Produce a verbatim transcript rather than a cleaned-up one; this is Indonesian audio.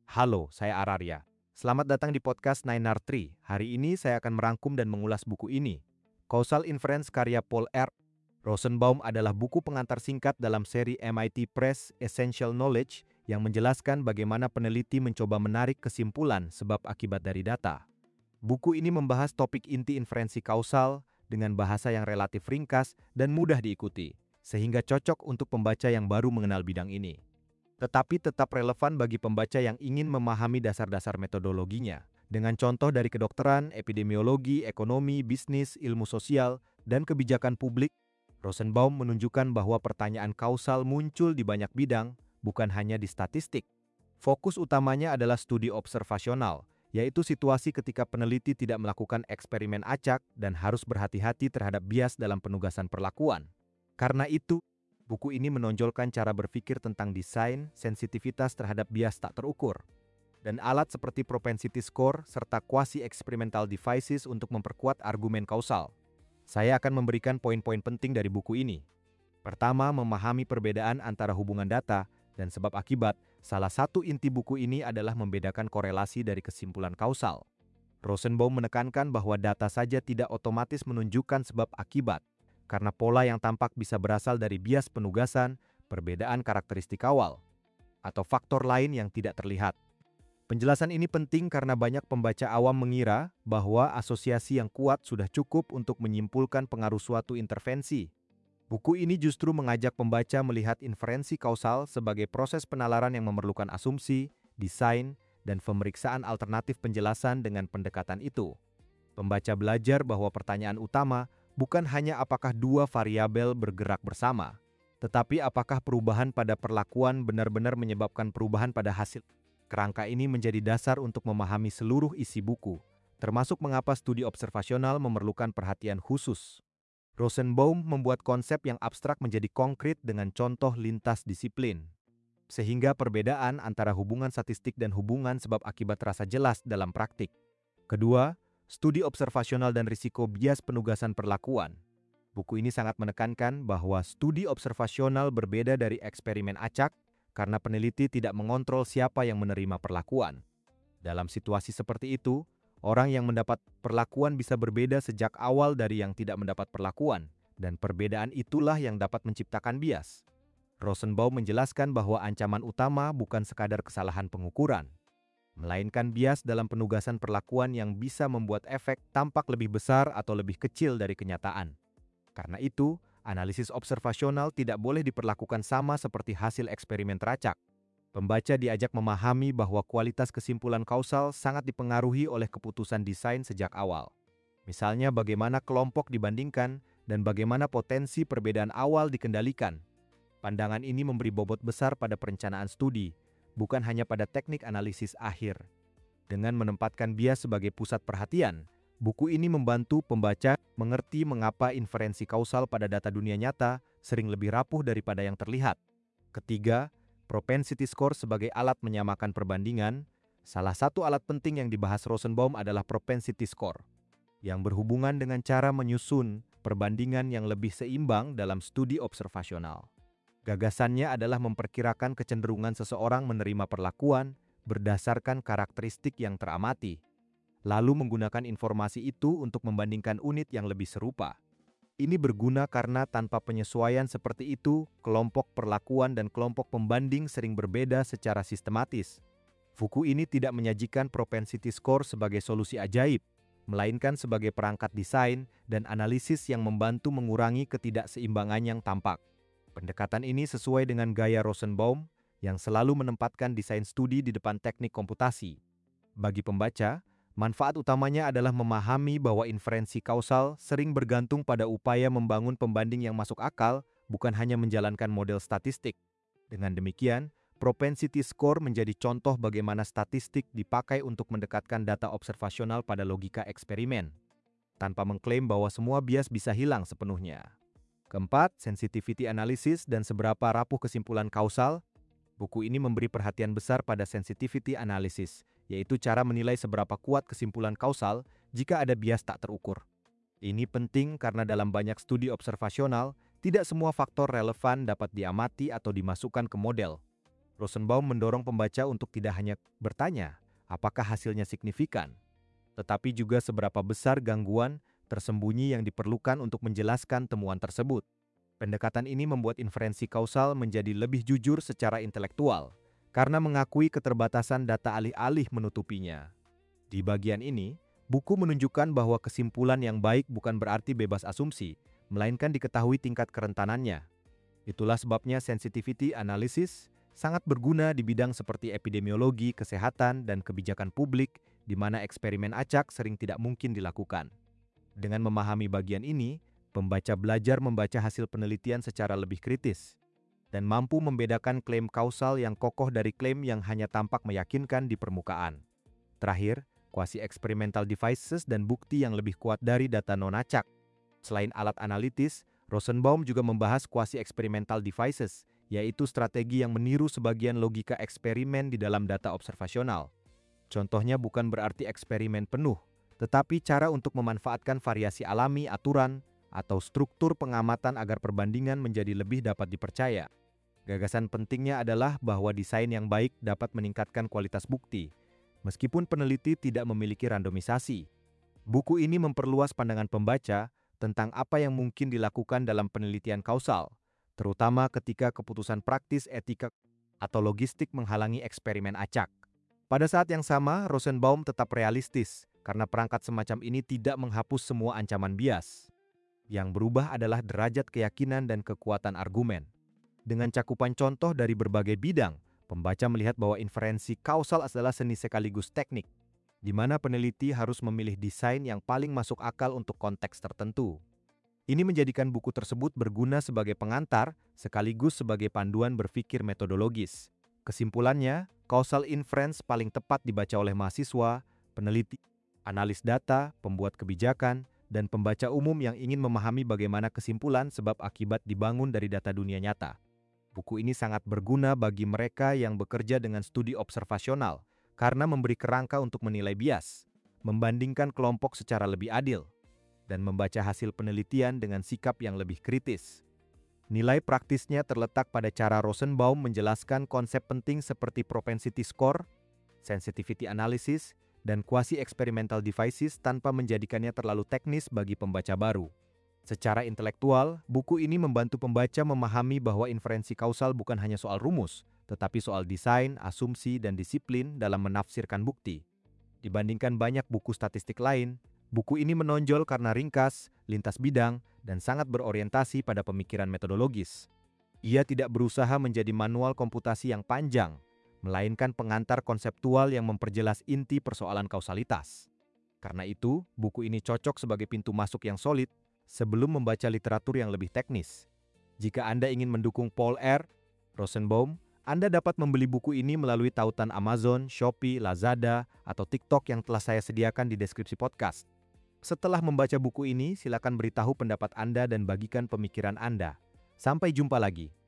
Halo, saya Ararya. Selamat datang di podcast Nine R Tree. Hari ini saya akan merangkum dan mengulas buku ini. Causal Inference karya Paul R. Rosenbaum adalah buku pengantar singkat dalam seri M I T Press Essential Knowledge yang menjelaskan bagaimana peneliti mencoba menarik kesimpulan sebab akibat dari data. Buku ini membahas topik inti inferensi kausal dengan bahasa yang relatif ringkas dan mudah diikuti, sehingga cocok untuk pembaca yang baru mengenal bidang ini. Tetapi tetap relevan bagi pembaca yang ingin memahami dasar-dasar metodologinya, dengan contoh dari kedokteran, epidemiologi, ekonomi, bisnis, ilmu sosial, dan kebijakan publik. Rosenbaum menunjukkan bahwa pertanyaan kausal muncul di banyak bidang, bukan hanya di statistik. Fokus utamanya adalah studi observasional, yaitu situasi ketika peneliti tidak melakukan eksperimen acak dan harus berhati-hati terhadap bias dalam penugasan perlakuan. Karena itu, buku ini menonjolkan cara berpikir tentang desain, sensitivitas terhadap bias tak terukur, dan alat seperti propensity score serta quasi-experimental devices untuk memperkuat argumen kausal. Saya akan memberikan poin-poin penting dari buku ini. Pertama, memahami perbedaan antara hubungan data dan sebab akibat. Salah satu inti buku ini adalah membedakan korelasi dari kesimpulan kausal. Rosenbaum menekankan bahwa data saja tidak otomatis menunjukkan sebab akibat, karena pola yang tampak bisa berasal dari bias penugasan, perbedaan karakteristik awal, atau faktor lain yang tidak terlihat. Penjelasan ini penting karena banyak pembaca awam mengira bahwa asosiasi yang kuat sudah cukup untuk menyimpulkan pengaruh suatu intervensi. Buku ini justru mengajak pembaca melihat inferensi kausal sebagai proses penalaran yang memerlukan asumsi, desain, dan pemeriksaan alternatif penjelasan dengan pendekatan itu. Pembaca belajar bahwa pertanyaan utama bukan hanya apakah dua variabel bergerak bersama, tetapi apakah perubahan pada perlakuan benar-benar menyebabkan perubahan pada hasil. Kerangka ini menjadi dasar untuk memahami seluruh isi buku, termasuk mengapa studi observasional memerlukan perhatian khusus. Rosenbaum membuat konsep yang abstrak menjadi konkret dengan contoh lintas disiplin, sehingga perbedaan antara hubungan statistik dan hubungan sebab akibat terasa jelas dalam praktik. Kedua, studi observasional dan risiko bias penugasan perlakuan. Buku ini sangat menekankan bahwa studi observasional berbeda dari eksperimen acak, karena peneliti tidak mengontrol siapa yang menerima perlakuan. Dalam situasi seperti itu, orang yang mendapat perlakuan bisa berbeda sejak awal dari yang tidak mendapat perlakuan, dan perbedaan itulah yang dapat menciptakan bias. Rosenbaum menjelaskan bahwa ancaman utama bukan sekadar kesalahan pengukuran, melainkan bias dalam penugasan perlakuan yang bisa membuat efek tampak lebih besar atau lebih kecil dari kenyataan. Karena itu, analisis observasional tidak boleh diperlakukan sama seperti hasil eksperimen teracak. Pembaca diajak memahami bahwa kualitas kesimpulan kausal sangat dipengaruhi oleh keputusan desain sejak awal. Misalnya bagaimana kelompok dibandingkan dan bagaimana potensi perbedaan awal dikendalikan. Pandangan ini memberi bobot besar pada perencanaan studi, bukan hanya pada teknik analisis akhir. Dengan menempatkan bias sebagai pusat perhatian, buku ini membantu pembaca mengerti mengapa inferensi kausal pada data dunia nyata sering lebih rapuh daripada yang terlihat. Ketiga, propensity score sebagai alat menyamakan perbandingan. Salah satu alat penting yang dibahas Rosenbaum adalah propensity score, yang berhubungan dengan cara menyusun perbandingan yang lebih seimbang dalam studi observasional. Gagasannya adalah memperkirakan kecenderungan seseorang menerima perlakuan berdasarkan karakteristik yang teramati, lalu menggunakan informasi itu untuk membandingkan unit yang lebih serupa. Ini berguna karena tanpa penyesuaian seperti itu, kelompok perlakuan dan kelompok pembanding sering berbeda secara sistematis. Buku ini tidak menyajikan propensity score sebagai solusi ajaib, melainkan sebagai perangkat desain dan analisis yang membantu mengurangi ketidakseimbangan yang tampak. Pendekatan ini sesuai dengan gaya Rosenbaum yang selalu menempatkan desain studi di depan teknik komputasi. Bagi pembaca, manfaat utamanya adalah memahami bahwa inferensi kausal sering bergantung pada upaya membangun pembanding yang masuk akal, bukan hanya menjalankan model statistik. Dengan demikian, propensity score menjadi contoh bagaimana statistik dipakai untuk mendekatkan data observasional pada logika eksperimen, tanpa mengklaim bahwa semua bias bisa hilang sepenuhnya. Keempat, sensitivity analysis dan seberapa rapuh kesimpulan kausal. Buku ini memberi perhatian besar pada sensitivity analysis, yaitu cara menilai seberapa kuat kesimpulan kausal jika ada bias tak terukur. Ini penting karena dalam banyak studi observasional, tidak semua faktor relevan dapat diamati atau dimasukkan ke model. Rosenbaum mendorong pembaca untuk tidak hanya bertanya, apakah hasilnya signifikan, tetapi juga seberapa besar gangguan tersembunyi yang diperlukan untuk menjelaskan temuan tersebut. Pendekatan ini membuat inferensi kausal menjadi lebih jujur secara intelektual, karena mengakui keterbatasan data alih-alih menutupinya. Di bagian ini, buku menunjukkan bahwa kesimpulan yang baik bukan berarti bebas asumsi, melainkan diketahui tingkat kerentanannya. Itulah sebabnya sensitivity analysis sangat berguna di bidang seperti epidemiologi, kesehatan, dan kebijakan publik, di mana eksperimen acak sering tidak mungkin dilakukan. Dengan memahami bagian ini, pembaca belajar membaca hasil penelitian secara lebih kritis dan mampu membedakan klaim kausal yang kokoh dari klaim yang hanya tampak meyakinkan di permukaan. Terakhir, quasi-experimental devices dan bukti yang lebih kuat dari data non-acak. Selain alat analitis, Rosenbaum juga membahas quasi-experimental devices, yaitu strategi yang meniru sebagian logika eksperimen di dalam data observasional. Contohnya bukan berarti eksperimen penuh, tetapi cara untuk memanfaatkan variasi alami, aturan, atau struktur pengamatan agar perbandingan menjadi lebih dapat dipercaya. Gagasan pentingnya adalah bahwa desain yang baik dapat meningkatkan kualitas bukti, meskipun peneliti tidak memiliki randomisasi. Buku ini memperluas pandangan pembaca tentang apa yang mungkin dilakukan dalam penelitian kausal, terutama ketika keputusan praktis, etika, atau logistik menghalangi eksperimen acak. Pada saat yang sama, Rosenbaum tetap realistis, karena perangkat semacam ini tidak menghapus semua ancaman bias. Yang berubah adalah derajat keyakinan dan kekuatan argumen. Dengan cakupan contoh dari berbagai bidang, pembaca melihat bahwa inferensi kausal adalah seni sekaligus teknik, di mana peneliti harus memilih desain yang paling masuk akal untuk konteks tertentu. Ini menjadikan buku tersebut berguna sebagai pengantar, sekaligus sebagai panduan berpikir metodologis. Kesimpulannya, causal inference paling tepat dibaca oleh mahasiswa, peneliti, analis data, pembuat kebijakan, dan pembaca umum yang ingin memahami bagaimana kesimpulan sebab akibat dibangun dari data dunia nyata. Buku ini sangat berguna bagi mereka yang bekerja dengan studi observasional, karena memberi kerangka untuk menilai bias, membandingkan kelompok secara lebih adil, dan membaca hasil penelitian dengan sikap yang lebih kritis. Nilai praktisnya terletak pada cara Rosenbaum menjelaskan konsep penting seperti propensity score, sensitivity analysis, dan quasi-experimental devices tanpa menjadikannya terlalu teknis bagi pembaca baru. Secara intelektual, buku ini membantu pembaca memahami bahwa inferensi kausal bukan hanya soal rumus, tetapi soal desain, asumsi, dan disiplin dalam menafsirkan bukti. Dibandingkan banyak buku statistik lain, buku ini menonjol karena ringkas, lintas bidang, dan sangat berorientasi pada pemikiran metodologis. Ia tidak berusaha menjadi manual komputasi yang panjang, melainkan pengantar konseptual yang memperjelas inti persoalan kausalitas. Karena itu, buku ini cocok sebagai pintu masuk yang solid sebelum membaca literatur yang lebih teknis. Jika Anda ingin mendukung Paul R. Rosenbaum, Anda dapat membeli buku ini melalui tautan Amazon, Shopee, Lazada, atau TikTok yang telah saya sediakan di deskripsi podcast. Setelah membaca buku ini, silakan beritahu pendapat Anda dan bagikan pemikiran Anda. Sampai jumpa lagi.